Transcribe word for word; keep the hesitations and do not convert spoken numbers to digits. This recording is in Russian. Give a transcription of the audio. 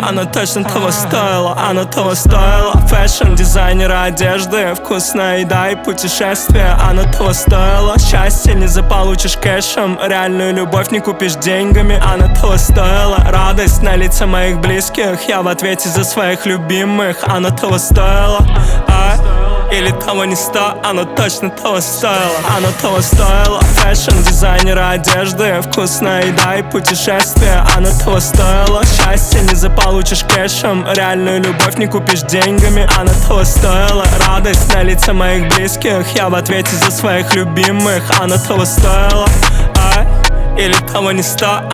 оно точно того стоило, оно того стоило. Фэшн, дизайнеры одежды, вкусная еда и путешествия, оно того стоило. Счастье не заполучишь кэшем, реальную любовь не купишь деньгами, оно того стоило. Радость на лица моих близких, я в ответе за своих любимых, оно того стоило. А? Или того не сто, оно точно того стоило, оно того стоило. Фэшн, дизайнеры одежды, вкусная еда и путешествия, оно того стоило. Счастье не заполучишь кэшем, реальную любовь не купишь деньгами, оно того стоило. Радость на лица моих близких, я в ответе за своих любимых, оно того стоило. А? Или того не сто.